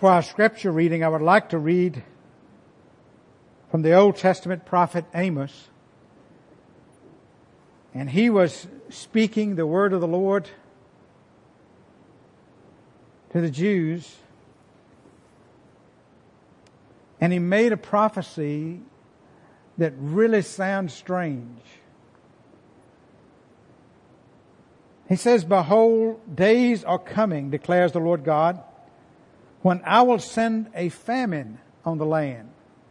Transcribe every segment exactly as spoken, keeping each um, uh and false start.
For our scripture reading, I would like to read from the Old Testament prophet Amos. And he was speaking the word of the Lord to the Jews. And he made a prophecy that really sounds strange. He says, "Behold, days are coming, declares the Lord God, when I will send a famine on the land.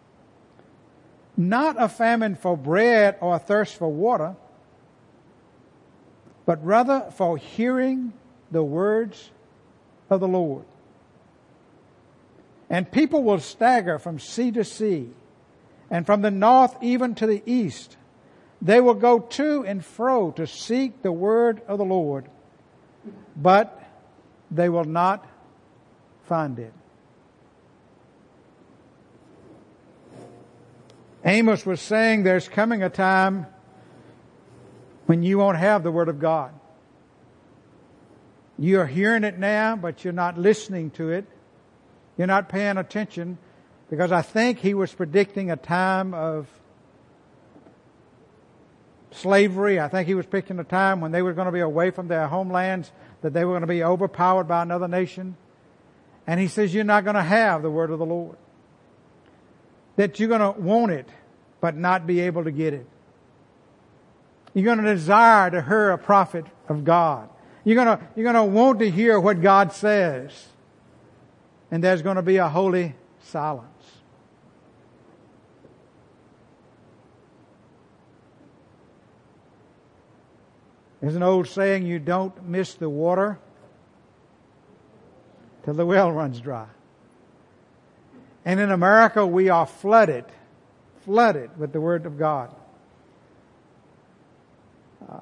Not a famine for bread or a thirst for water, but rather for hearing the words of the Lord. And people will stagger from sea to sea, and from the north even to the east. They will go to and fro to seek the word of the Lord, but they will not find it." Amos was saying there's coming a time when you won't have the word of God. You're hearing it now, but you're not listening to it. You're not paying attention, because I think he was predicting a time of slavery. I think he was predicting a time when they were going to be away from their homelands, that they were going to be overpowered by another nation. And he says you're not going to have the word of the Lord. That you're going to want it, but not be able to get it. You're going to desire to hear a prophet of God. You're going to, you're going to want to hear what God says. And there's going to be a holy silence. There's an old saying, you don't miss the water till the well runs dry. And in America, we are flooded, flooded with the Word of God. Uh,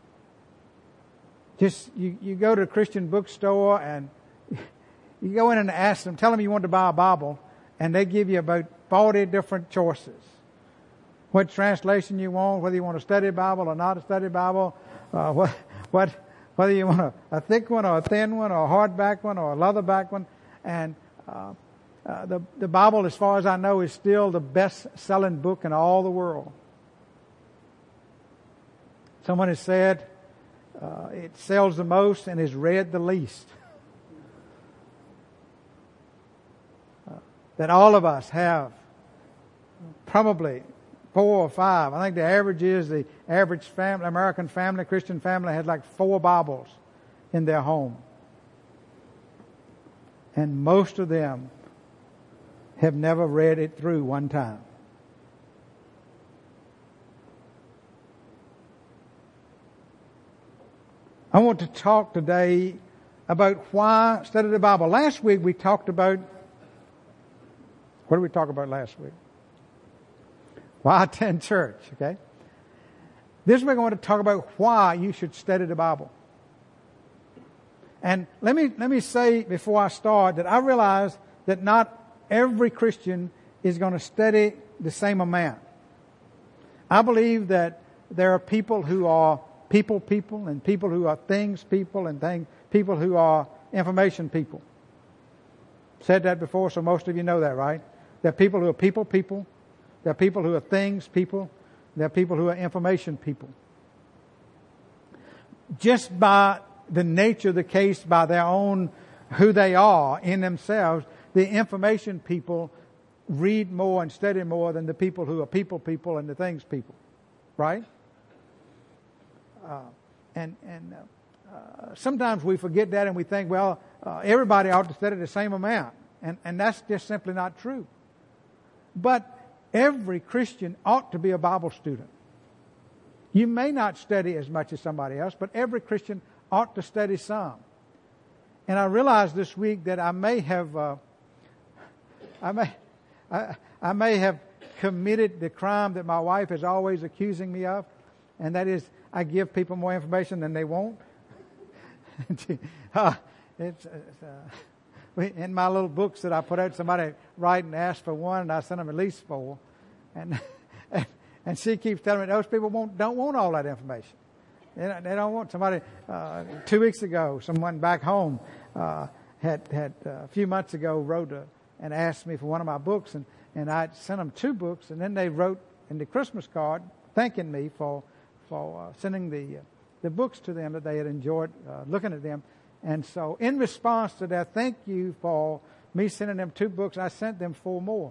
just, you, you go to a Christian bookstore and you go in and ask them, tell them you want to buy a Bible, and they give you about forty different choices. What translation you want, whether you want a study Bible or not a study Bible, uh, what, what, whether you want a, a thick one or a thin one or a hardback one or a leatherback one. And uh, uh, the, the Bible, as far as I know, is still the best-selling book in all the world. Someone has said uh, it sells the most and is read the least. Uh, that all of us have probably four or five. I think the average is the average family, American family, Christian family, has like four Bibles in their home. And most of them have never read it through one time. I want to talk today about why study the Bible. Last week we talked about, what did we talk about last week? Why attend church, okay? This week I want to talk about why you should study the Bible. And let me, let me say before I start that I realize that not every Christian is going to study the same amount. I believe that there are people who are people people and people who are things people and thing, people who are information people. Said that before, so most of you know that, right? There are people who are people people. There are people who are things people. There are people who are information people. Just by the nature of the case, by their own, who they are in themselves, the information people read more and study more than the people who are people people and the things people. Right? Uh, and and uh, uh, sometimes we forget that and we think, well, uh, everybody ought to study the same amount. And, and that's just simply not true. But every Christian ought to be a Bible student. You may not study as much as somebody else, but every Christian ought to study some. And I realized this week that I may have, uh, I may, I, I may have committed the crime that my wife is always accusing me of, and that is I give people more information than they want. uh, it's, it's uh, in my little books that I put out, somebody write and ask for one, and I send them at least four. And and, and she keeps telling me those people won't, don't want all that information. They don't, they don't want somebody. Uh, two weeks ago, someone back home uh, had, had uh, a few months ago wrote a, and asked me for one of my books, and, and I sent them two books, and then they wrote in the Christmas card thanking me for for uh, sending the uh, the books to them, that they had enjoyed uh, looking at them. And so in response to that, thank you for me sending them two books, I sent them four more.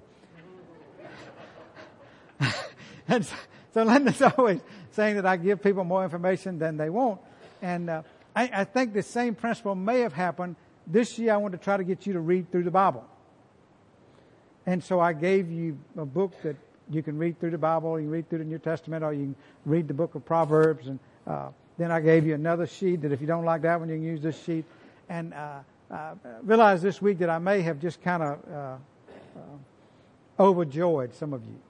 And so, so Linda's always saying that I give people more information than they want. And uh, I, I think the same principle may have happened. This year I want to try to get you to read through the Bible. And so I gave you a book that you can read through the Bible, you can read through the New Testament, or you can read the book of Proverbs. And uh, then I gave you another sheet that if you don't like that one, you can use this sheet. And uh, I realized this week that I may have just kind of uh, uh, overjoyed some of you.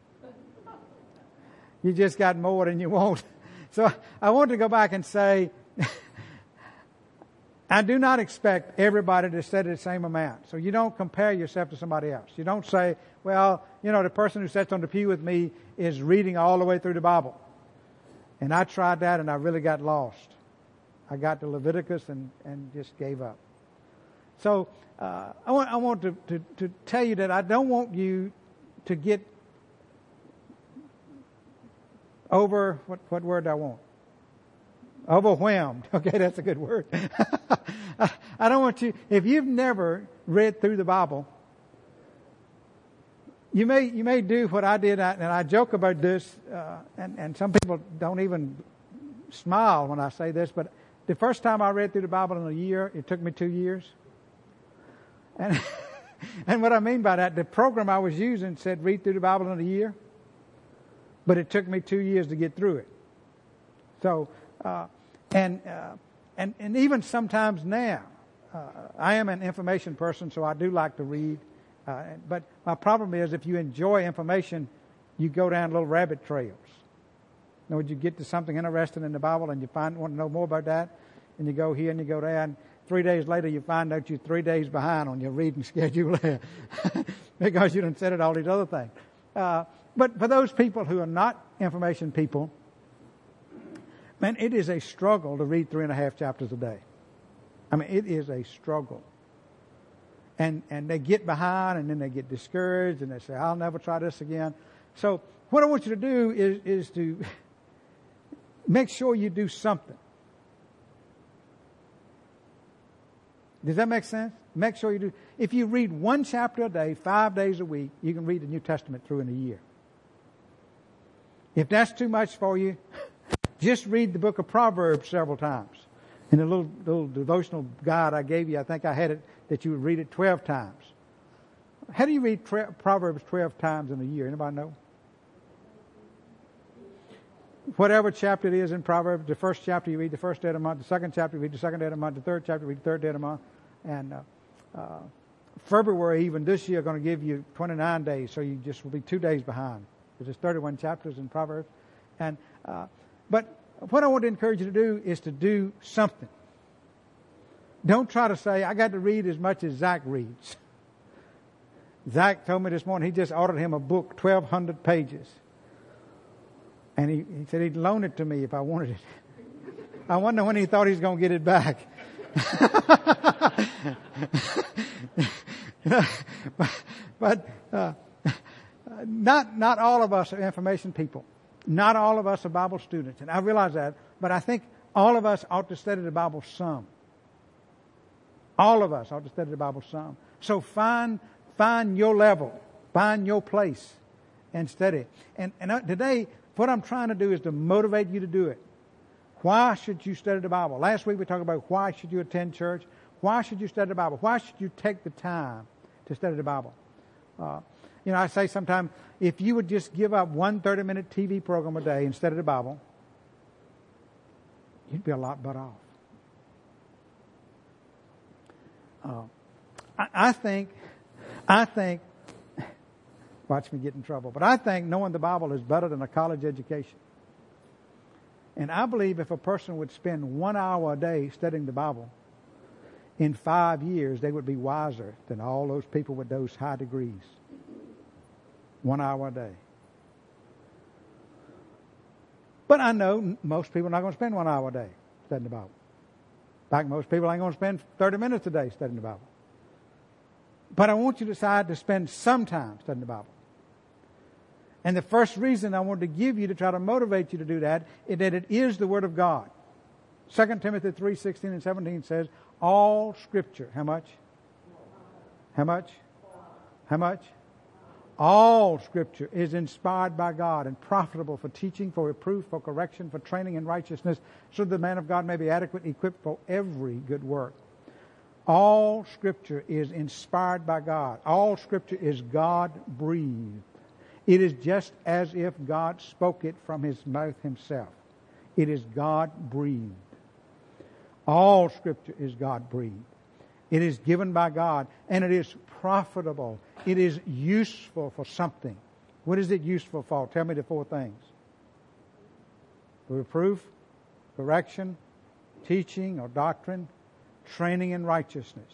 You just got more than you want. So I want to go back and say, I do not expect everybody to study the same amount. So you don't compare yourself to somebody else. You don't say, well, you know, the person who sits on the pew with me is reading all the way through the Bible. And I tried that and I really got lost. I got to Leviticus and, and just gave up. So uh, I want, I want to, to, to tell you that I don't want you to get over, what, what word do I want? Overwhelmed. Okay, that's a good word. I don't want you, if you've never read through the Bible, you may, you may do what I did, and I joke about this, uh, and, and some people don't even smile when I say this, but the first time I read through the Bible in a year, it took me two years. And, and what I mean by that, the program I was using said read through the Bible in a year, but it took me two years to get through it. So, uh, and, uh, and, and even sometimes now, uh, I am an information person, so I do like to read. Uh, but my problem is if you enjoy information, you go down little rabbit trails. In other words, you get to something interesting in the Bible and you find want to know more about that, and you go here and you go there, and three days later you find out you're three days behind on your reading schedule because you done said it all these other things. Uh, but for those people who are not information people, man, it is a struggle to read three and a half chapters a day. I mean, it is a struggle. And and they get behind, and then they get discouraged, and they say, I'll never try this again. So what I want you to do is, is to make sure you do something. Does that make sense? Make sure you do. If you read one chapter a day, five days a week, you can read the New Testament through in a year. If that's too much for you, just read the book of Proverbs several times. In the little, little devotional guide I gave you, I think I had it that you would read it twelve times. How do you read tre- Proverbs twelve times in a year? Anybody know? Whatever chapter it is in Proverbs, the first chapter you read the first day of the month, the second chapter you read the second day of the month, the third chapter you read the third day of the month. And uh, uh, February, even this year, going to give you twenty-nine days, so you just will be two days behind. There's thirty-one chapters in Proverbs. And uh, but what I want to encourage you to do is to do something. Don't try to say, I got to read as much as Zach reads. Zach told me this morning he just ordered him a book, twelve hundred pages. And he, he said he'd loan it to me if I wanted it. I wonder when he thought he was going to get it back. but but uh, not not all of us are information people. Not all of us are Bible students. And I realize that. But I think all of us ought to study the Bible some. All of us ought to study the Bible some. So find find your level. Find your place and study. And, and today, what I'm trying to do is to motivate you to do it. Why should you study the Bible? Last week we talked about why should you attend church? Why should you study the Bible? Why should you take the time to study the Bible? Uh, you know, I say sometimes, if you would just give up one thirty-minute T V program a day and study the Bible, you'd be a lot better off. Uh, I, I think, I think, watch me get in trouble, but I think knowing the Bible is better than a college education. And I believe if a person would spend one hour a day studying the Bible, in five years they would be wiser than all those people with those high degrees. One hour a day. But I know most people are not going to spend one hour a day studying the Bible. In fact, most people ain't going to spend thirty minutes a day studying the Bible. But I want you to decide to spend some time studying the Bible. And the first reason I wanted to give you to try to motivate you to do that is that it is the Word of God. Second Timothy three sixteen and seventeen says, all Scripture, how much? How much? How much? All Scripture is inspired by God and profitable for teaching, for reproof, for correction, for training in righteousness, so that the man of God may be adequately equipped for every good work. All Scripture is inspired by God. All Scripture is God-breathed. It is just as if God spoke it from His mouth Himself. It is God-breathed. All Scripture is God-breathed. It is given by God, and it is profitable. It is useful for something. What is it useful for? Tell me the four things. Reproof, correction, teaching or doctrine, training in righteousness.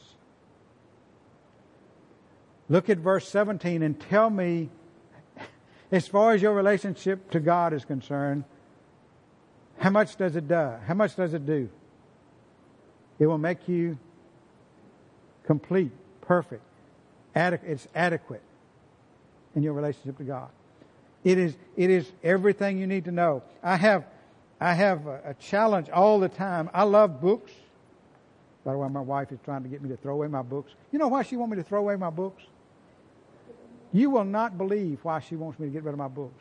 Look at verse seventeen and tell me, as far as your relationship to God is concerned, how much does it do? How much does it do? It will make you complete, perfect, adequate. It's adequate in your relationship to God. It is. It is everything you need to know. I have, I have a, a challenge all the time. I love books. By the way, my wife is trying to get me to throw away my books. You know why she wants me to throw away my books? You will not believe why she wants me to get rid of my books.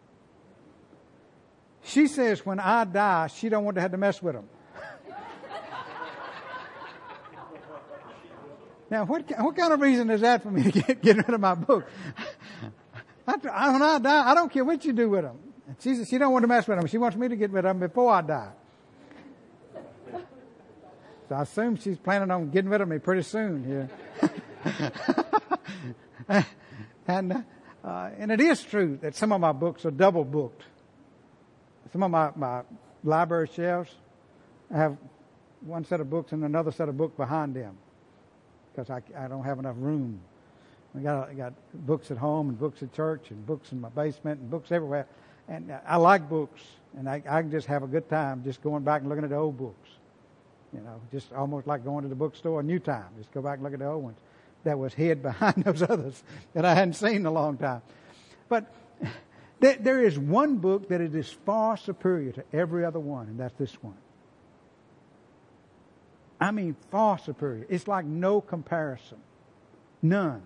She says when I die, she don't want to have to mess with them. Now, what what kind of reason is that for me to get, get rid of my book? I, I, when I die, I don't care what you do with them. She says she don't want to mess with them. She wants me to get rid of them before I die. So I assume she's planning on getting rid of me pretty soon here. and uh, and it is true that some of my books are double booked. Some of my, my library shelves, I have one set of books and another set of books behind them, because I, I don't have enough room. I got I got books at home and books at church and books in my basement and books everywhere. And I like books, and I, I can just have a good time just going back and looking at the old books. You know, just almost like going to the bookstore a new time. Just go back and look at the old ones that was hid behind those others that I hadn't seen in a long time. But there, there is one book that it is far superior to every other one, and that's this one. I mean, far superior. It's like no comparison. None.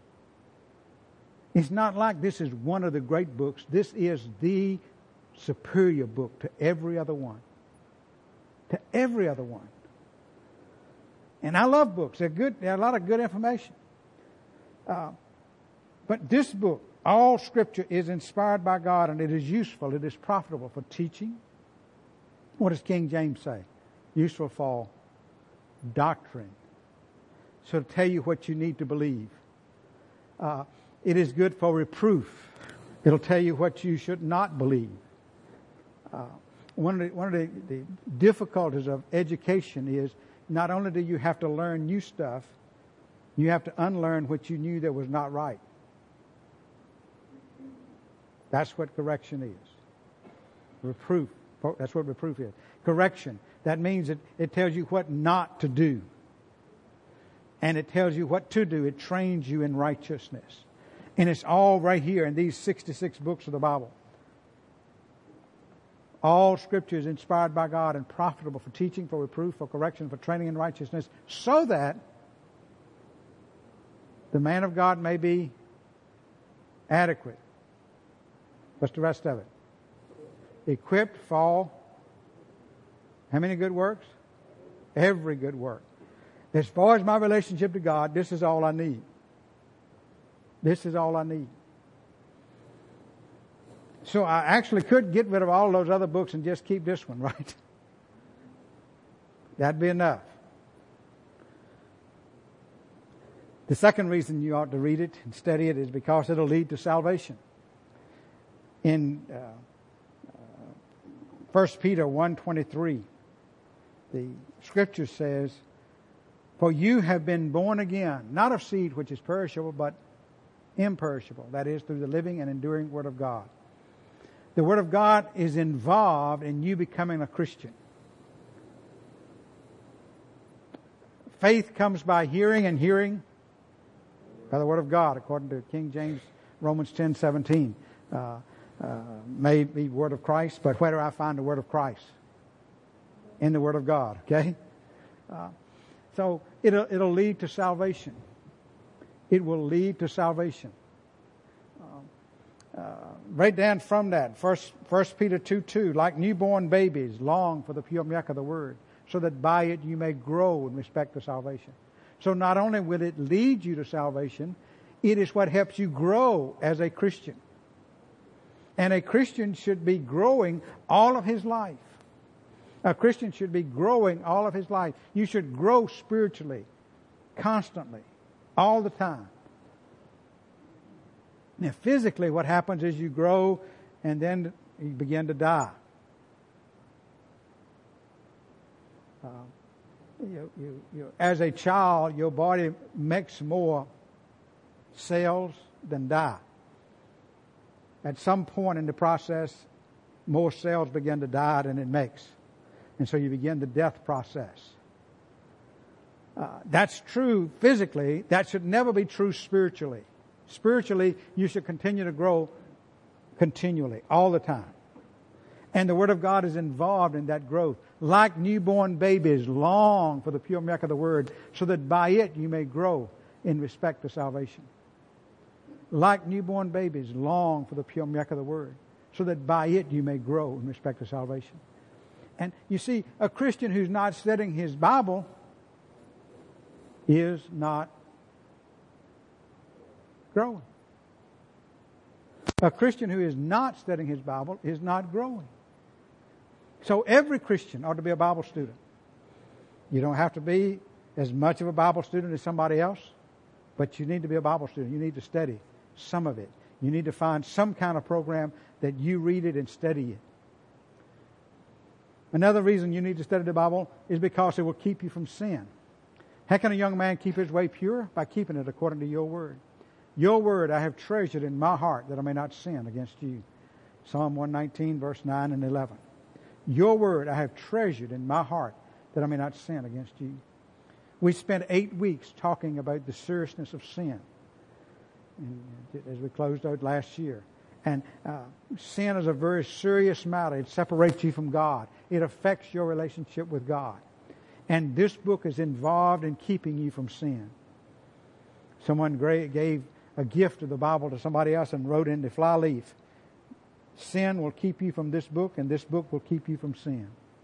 It's not like this is one of the great books. This is the superior book to every other one. To every other one. And I love books. They're good. They're a lot of good information. Uh, but this book, all Scripture is inspired by God, and it is useful. It is profitable for teaching. What does King James say? Useful for doctrine. So to tell you what you need to believe. Uh, it is good for reproof. It'll tell you what you should not believe. Uh, one of the, one of the, the difficulties of education is not only do you have to learn new stuff, you have to unlearn what you knew that was not right. That's what correction is. Reproof. That's what reproof is. Correction. That means it, it tells you what not to do. And it tells you what to do. It trains you in righteousness. And it's all right here in these sixty-six books of the Bible. All Scripture is inspired by God and profitable for teaching, for reproof, for correction, for training in righteousness, so that the man of God may be adequate. What's the rest of it? Equipped for how many good works? Every good work. As far as my relationship to God, this is all I need. This is all I need. So I actually could get rid of all those other books and just keep this one, right? That'd be enough. The second reason you ought to read it and study it is because it'll lead to salvation. In uh, uh, First Peter one twenty-three, the Scripture says, "For you have been born again, not of seed which is perishable, but imperishable, that is, through the living and enduring Word of God." The Word of God is involved in you becoming a Christian. faith comes by hearing, and hearing by the Word of God, according to King James, Romans ten seventeen. Uh, uh, may be Word of Christ, but where do I find the Word of Christ? In the Word of God, okay? Uh, so it'll, it'll lead to salvation. It will lead to salvation. Uh, right down from that, First, First Peter two two, like newborn babies, long for the pure milk of the Word, so that by it you may grow in respect to salvation. So not only will it lead you to salvation, it is what helps you grow as a Christian. And a Christian should be growing all of his life. A Christian should be growing all of his life. You should grow spiritually, constantly, all the time. Now, physically, what happens is you grow and then you begin to die. Uh, you, you, you, as a child, your body makes more cells than die. At some point in the process, more cells begin to die than it makes. And so you begin the death process. Uh, that's true physically. That should never be true spiritually. Spiritually, you should continue to grow continually, all the time. And the Word of God is involved in that growth. Like newborn babies, long for the pure milk of the Word, so that by it you may grow in respect to salvation. Like newborn babies, long for the pure milk of the Word, so that by it you may grow in respect to salvation. And you see, a Christian who's not studying his Bible is not growing. A Christian who is not studying his Bible is not growing. So every Christian ought to be a Bible student. You don't have to be as much of a Bible student as somebody else, but you need to be a Bible student. You need to study some of it. You need to find some kind of program that you read it and study it. Another reason you need to study the Bible is because it will keep you from sin. How can a young man keep his way pure? By keeping it according to your Word. Your Word I have treasured in my heart that I may not sin against you. Psalm one nineteen, verse nine and eleven. Your Word I have treasured in my heart that I may not sin against you. We spent eight weeks talking about the seriousness of sin as we closed out last year. And uh, sin is a very serious matter. It separates you from God. It affects your relationship with God. And this book is involved in keeping you from sin. Someone gave a gift of the Bible to somebody else and wrote in the fly leaf, sin will keep you from this book, and this book will keep you from sin.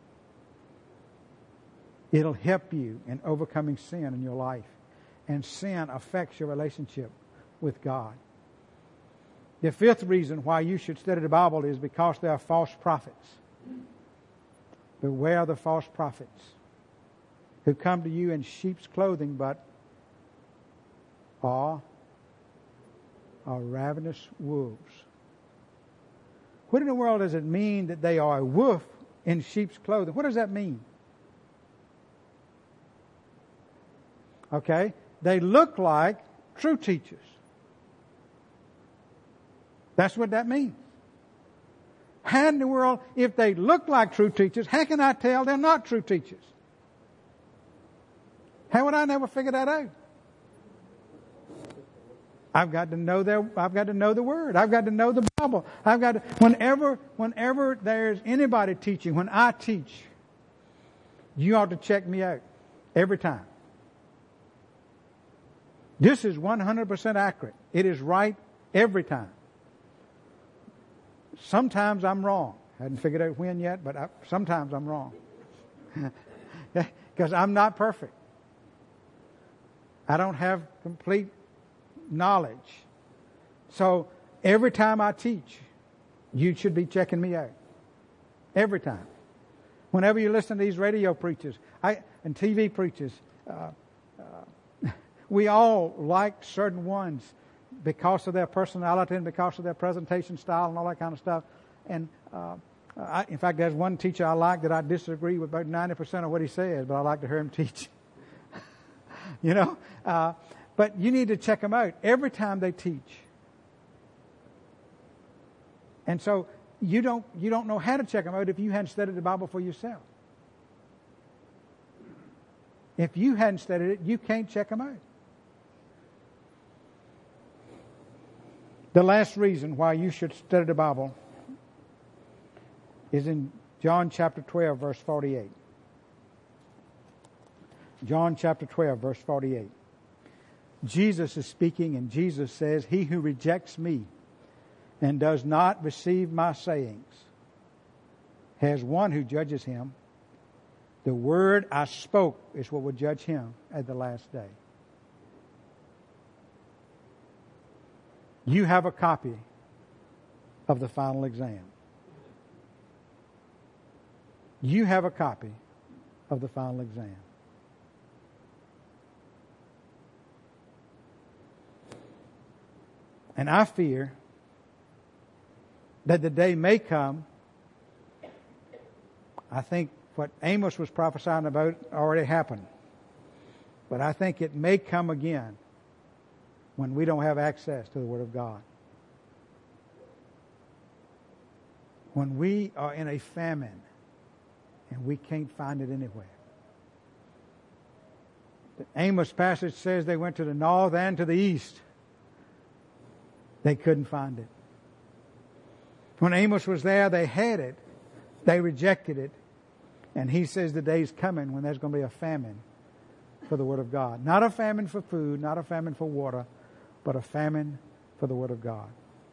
It'll help you in overcoming sin in your life. And sin affects your relationship with God. The fifth reason why you should study the Bible is because there are false prophets. Beware the false prophets who come to you in sheep's clothing but are, are ravenous wolves. What in the world does it mean that they are a wolf in sheep's clothing? What does that mean? Okay, they look like true teachers. That's what that means. How in the world, if they look like true teachers, how can I tell they're not true teachers? How would I never figure that out? I've got to know their, I've got to know the Word. I've got to know the Bible. I've got to, whenever, whenever there's anybody teaching, when I teach, you ought to check me out every time. This is one hundred percent accurate. It is right every time. Sometimes I'm wrong. I hadn't figured out when yet, but I, sometimes I'm wrong. Because I'm not perfect. I don't have complete knowledge. So every time I teach, you should be checking me out. Every time. Whenever you listen to these radio preachers I, and T V preachers, uh, uh, we all like certain ones because of their personality and because of their presentation style and all that kind of stuff. And uh, I, in fact, there's one teacher I like that I disagree with about ninety percent of what he says, but I like to hear him teach. you know, uh, but you need to check them out every time they teach. And so you don't you don't know how to check them out if you hadn't studied the Bible for yourself. If you hadn't studied it, you can't check them out. The last reason why you should study the Bible is in John chapter twelve, verse forty-eight. John chapter twelve, verse forty-eight. Jesus is speaking, and Jesus says, "He who rejects me and does not receive my sayings has one who judges him. The word I spoke is what will judge him at the last day." You have a copy of the final exam. You have a copy of the final exam. And I fear that the day may come. I think what Amos was prophesying about already happened. But I think it may come again when we don't have access to the Word of God. When we are in a famine and we can't find it anywhere. The Amos passage says they went to the north and to the east. They couldn't find it. When Amos was there, they had it. They rejected it. And he says the day's coming when there's going to be a famine for the Word of God. Not a famine for food, not a famine for water, but a famine for the Word of God.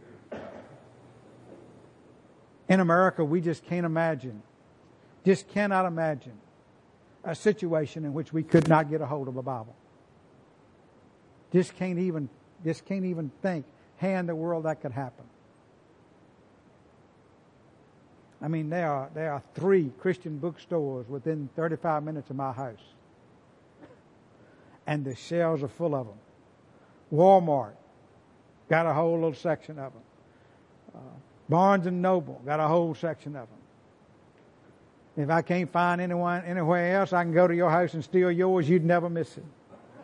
In America, we just can't imagine, just cannot imagine a situation in which we could not get a hold of a Bible. Just can't even, just can't even think, how in the world that could happen. I mean, there are there are three Christian bookstores within thirty-five minutes of my house. And the shelves are full of them. Walmart got a whole little section of them. Uh, Barnes and Noble got a whole section of them. If I can't find anyone anywhere else, I can go to your house and steal yours. You'd never miss it.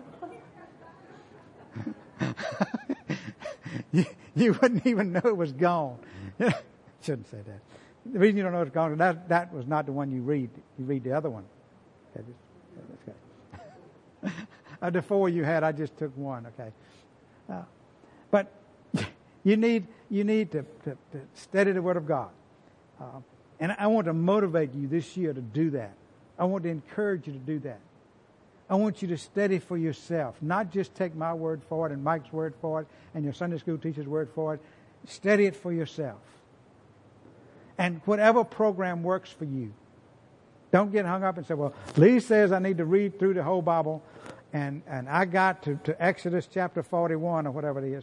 you, you wouldn't even know it was gone. Shouldn't say that. The reason you don't know it's gone, that that was not the one you read. You read the other one. Okay, just, okay. Of the four you had, I just took one. Okay, uh, but you need you need to, to, to study the Word of God, uh, and I want to motivate you this year to do that. I want to encourage you to do that. I want you to study for yourself, not just take my word for it and Mike's word for it and your Sunday school teacher's word for it. Study it for yourself. And whatever program works for you. Don't get hung up and say, well, Lee says I need to read through the whole Bible, and, and I got to, to Exodus chapter forty-one or whatever it is.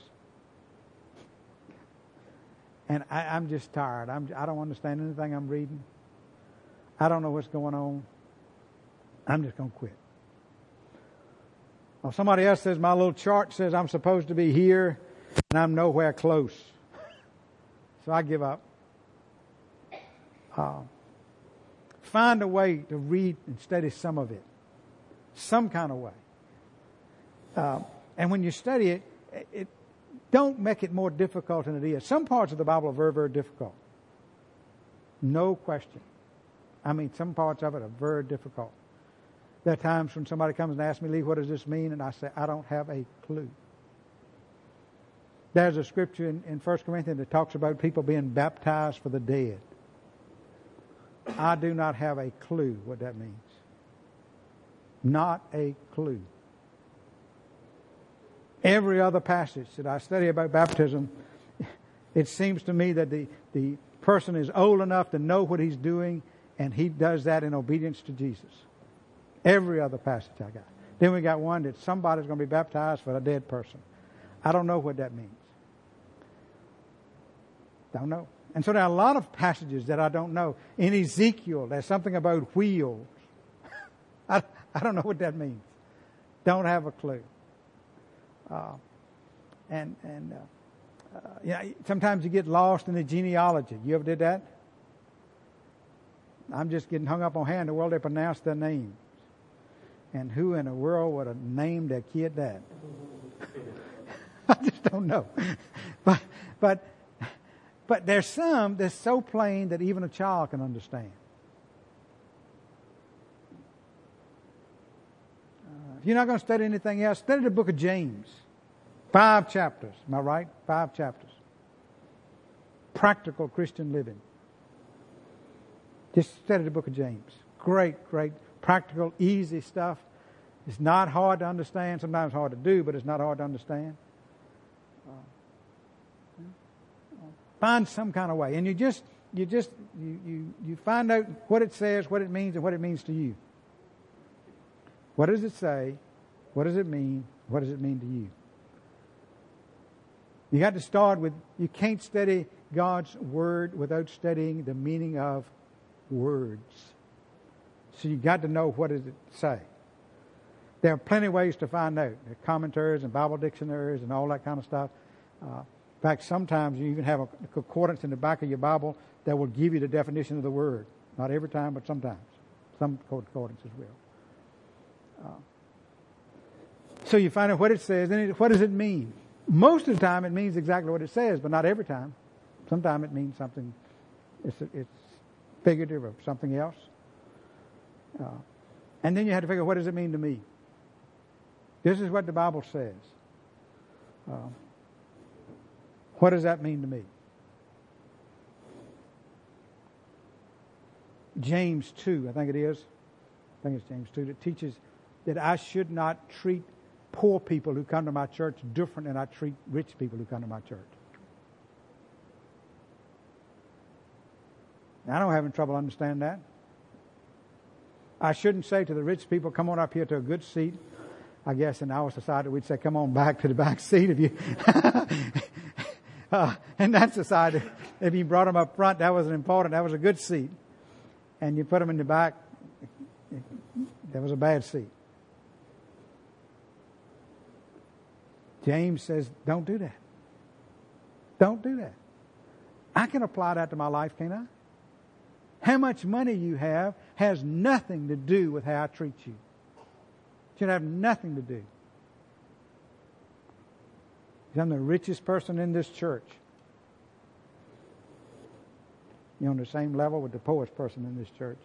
And I, I'm just tired. I'm, I don't understand anything I'm reading. I don't know what's going on. I'm just going to quit. Well, somebody else says my little chart says I'm supposed to be here, and I'm nowhere close. So I give up. Uh, find a way to read and study some of it. Some kind of way. Uh, and when you study it, it, it, don't make it more difficult than it is. Some parts of the Bible are very, very difficult. No question. I mean, some parts of it are very difficult. There are times when somebody comes and asks me, Lee, what does this mean? And I say, I don't have a clue. There's a scripture in, in First Corinthians that talks about people being baptized for the dead. I do not have a clue what that means. Not a clue. Every other passage that I study about baptism, it seems to me that the, the person is old enough to know what he's doing, and he does that in obedience to Jesus. Every other passage I got. Then we got one that somebody's going to be baptized for a dead person. I don't know what that means. Don't know. And so there are a lot of passages that I don't know. In Ezekiel, there's something about wheels. I, I don't know what that means. Don't have a clue. Uh, and and uh, uh, you know, sometimes you get lost in the genealogy. You ever did that? I'm just getting hung up on how in the world they pronounce their names. And who in the world would have named their kid that? I just don't know. But but but there's some that's so plain that even a child can understand. If you're not going to study anything else, study the book of James. Five chapters. Am I right? Five chapters. Practical Christian living. Just study the book of James. Great, great, practical, easy stuff. It's not hard to understand. Sometimes hard to do, but it's not hard to understand. Uh, find some kind of way. And you just, you just, you, you, you find out what it says, what it means, and what it means to you. What does it say? What does it mean? What does it mean to you? You got to start with, you can't study God's Word without studying the meaning of words. So you got to know what does it say. There are plenty of ways to find out. There are commentaries and Bible dictionaries and all that kind of stuff. Uh, in fact, sometimes you even have a concordance in the back of your Bible that will give you the definition of the word. Not every time, but sometimes. Some concordances will. Uh, so you find out what it says, and it, what does it mean? Most of the time it means exactly what it says, but not every time. Sometimes it means something, it's, it's figurative or something else. Uh, and then you have to figure, what does it mean to me? This is what the Bible says. Uh, what does that mean to me? James two, I think it is. I think it's James two, that teaches that I should not treat poor people who come to my church different than I treat rich people who come to my church. Now, I don't have any trouble understanding that. I shouldn't say to the rich people, come on up here to a good seat. I guess in our society we'd say, come on back to the back seat. If you, uh, in that society, if you brought them up front, that wasn't important. That was a good seat. And you put them in the back, that was a bad seat. James says, don't do that. Don't do that. I can apply that to my life, can't I? How much money you have has nothing to do with how I treat you. It should have nothing to do. I'm the richest person in this church. You're on the same level with the poorest person in this church.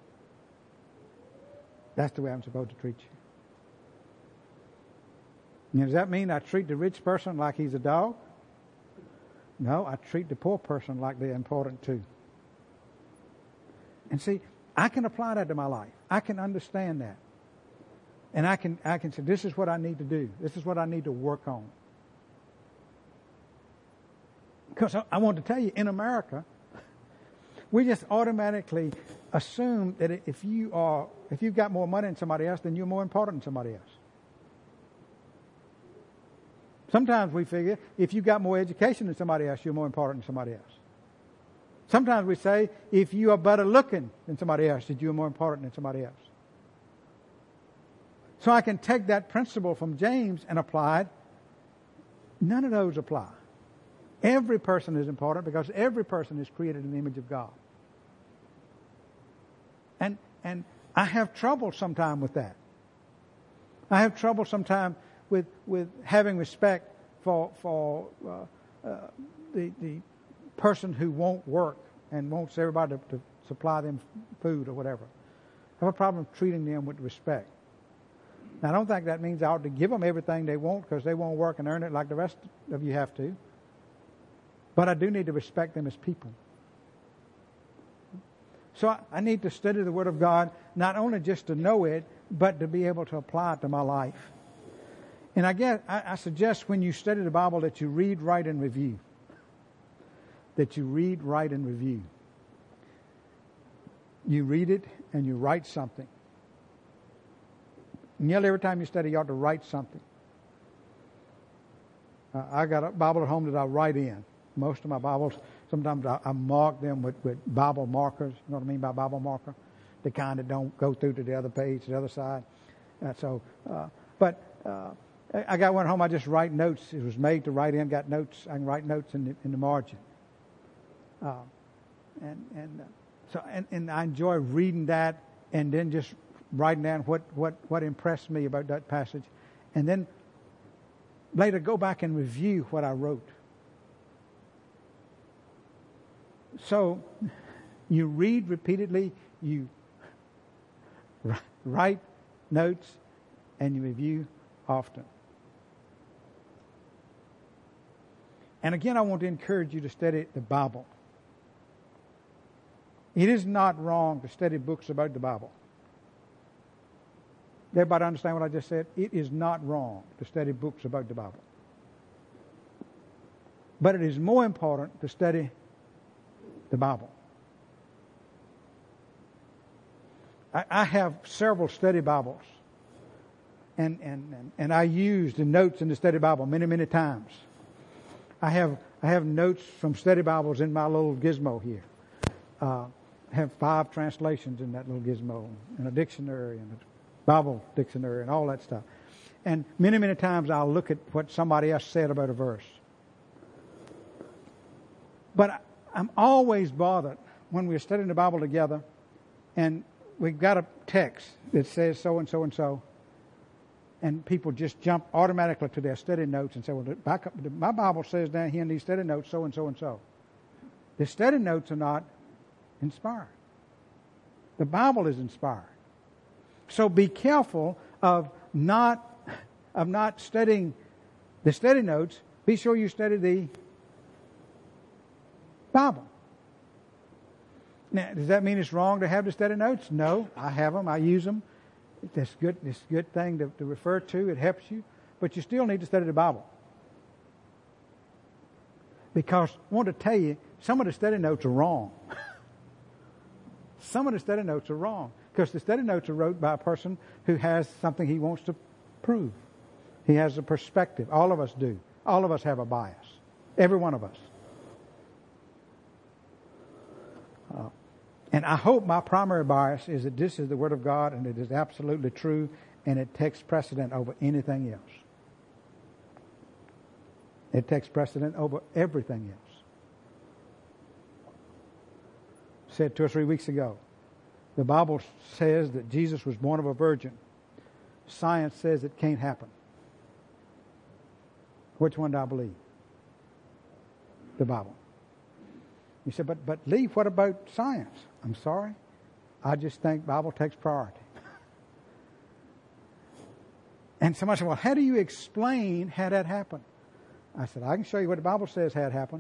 That's the way I'm supposed to treat you. Now, does that mean I treat the rich person like he's a dog? No, I treat the poor person like they're important too. And see, I can apply that to my life. I can understand that. And I can I can say, this is what I need to do. This is what I need to work on. Because I, I want to tell you, in America, we just automatically assume that if you are if you've got more money than somebody else, then you're more important than somebody else. Sometimes we figure if you've got more education than somebody else, you're more important than somebody else. Sometimes we say, if you are better looking than somebody else, that you are more important than somebody else. So I can take that principle from James and apply it. None of those apply. Every person is important because every person is created in the image of God. And and I have trouble sometimes with that. I have trouble sometimes with with having respect for for uh, uh, the the person who won't work and wants everybody to, to supply them food or whatever. I have a problem treating them with respect. Now, I don't think that means I ought to give them everything they want because they won't work and earn it like the rest of you have to. But I do need to respect them as people. So I, I need to study the Word of God, not only just to know it, but to be able to apply it to my life. And I guess I, I suggest when you study the Bible that you read, write, and review. That you read, write, and review. You read it and you write something. Nearly every time you study, you ought to write something. Uh, I got a Bible at home that I write in. Most of my Bibles, sometimes I, I mark them with, with Bible markers. You know what I mean by Bible marker? The kind that don't go through to the other page, the other side. Uh, so, uh, but uh, I got one at home. I just write notes. It was made to write in. Got notes. I can write notes in the, in the margin. Uh, and and uh, so and, and I enjoy reading that and then just writing down what, what, what impressed me about that passage, and then later go back and review what I wrote. So you read repeatedly, you write notes, and you review often. And again, I want to encourage you to study the Bible. It is not wrong to study books about the Bible. Everybody understand what I just said? It is not wrong to study books about the Bible. But it is more important to study the Bible. I, I have several study Bibles. And, and, and, and I use the notes in the study Bible many, many times. I have I have notes from study Bibles in my little gizmo here. Uh, I have five translations in that little gizmo, and a dictionary, and a Bible dictionary, and all that stuff. And many, many times I'll look at what somebody else said about a verse. But I, I'm always bothered when we're studying the Bible together, and we've got a text that says so and so and so, and people just jump automatically to their study notes and say, well, back up, my Bible says down here in these study notes so and so and so. The study notes are not inspired. The Bible is inspired. So be careful of not of not studying the study notes. Be sure you study the Bible. Now, does that mean it's wrong to have the study notes? No, I have them. I use them. That's good. It's a good thing to, to refer to. It helps you. But you still need to study the Bible. Because I want to tell you, some of the study notes are wrong. Some of the study notes are wrong. Because the study notes are wrote by a person who has something he wants to prove. He has a perspective. All of us do. All of us have a bias. Every one of us. Uh, And I hope my primary bias is that this is the Word of God and it is absolutely true and it takes precedent over anything else. It takes precedent over everything else. I said two or three weeks ago, the Bible says that Jesus was born of a virgin. Science says it can't happen. Which one do I believe? The Bible. You said, but, but Lee, what about science? I'm sorry. I just think Bible takes priority. And somebody said, well, how do you explain how that happened? I said, I can show you what the Bible says had happened.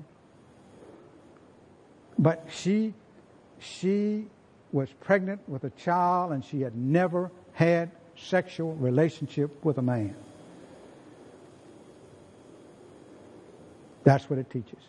But she, she was pregnant with a child and she had never had sexual relationship with a man. That's what it teaches.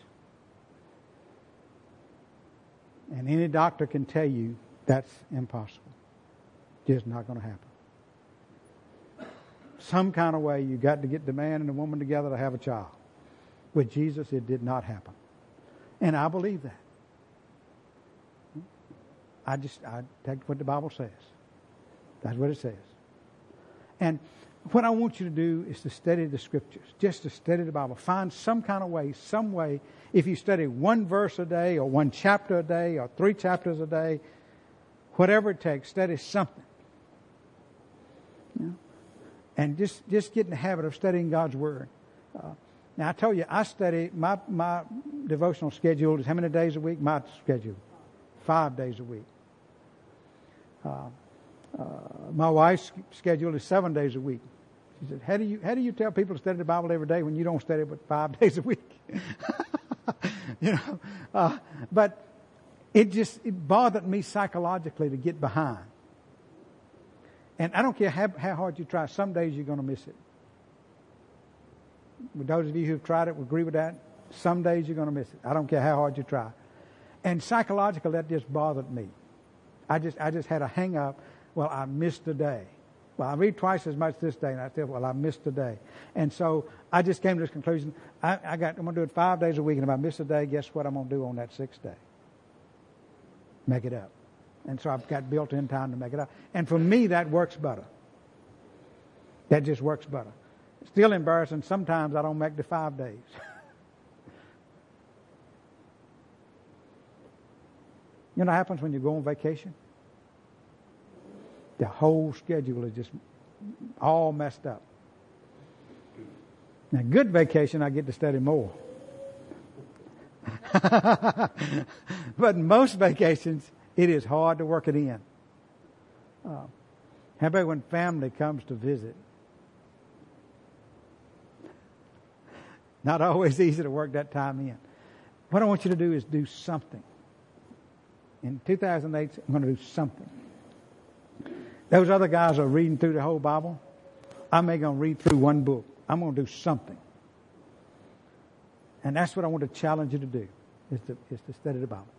And any doctor can tell you that's impossible. Just not going to happen. Some kind of way you got to get the man and the woman together to have a child. With Jesus, it did not happen. And I believe that. I just, I take what the Bible says. That's what it says. And what I want you to do is to study the Scriptures. Just to study the Bible. Find some kind of way, some way. If you study one verse a day or one chapter a day or three chapters a day, whatever it takes, study something. Yeah. And just, just get in the habit of studying God's Word. Uh, now, I told you, I study, my, my devotional schedule is how many days a week? My schedule, five days a week. Uh, uh, my wife's schedule is seven days a week. She said, how do you, how do you tell people to study the Bible every day when you don't study it but five days a week? You know, uh, but it just, it bothered me psychologically to get behind. And I don't care how, how hard you try, some days you're going to miss it. With those of you who've tried it, will agree with that. Some days you're going to miss it. I don't care how hard you try. And psychologically, that just bothered me. I just, I just had a hang up. Well, I missed a day. Well, I read twice as much this day, and I said, well, I missed a day. And so I just came to this conclusion. I, I got, I'm going to do it five days a week, and if I miss a day, guess what I'm going to do on that sixth day? Make it up. And so I've got built-in time to make it up. And for me, that works better. That just works better. Still embarrassing. Sometimes I don't make the five days. You know what happens when you go on vacation? The whole schedule is just all messed up. Now, good vacation, I get to study more. But most vacations, it is hard to work it in. Uh, how about when family comes to visit Not always easy to work that time in. What I want you to do is do something. In two thousand eight, I'm going to do something. Those other guys are reading through the whole Bible. I'm going to read through one book. I'm going to do something. And that's what I want to challenge you to do, is to, is to study the Bible.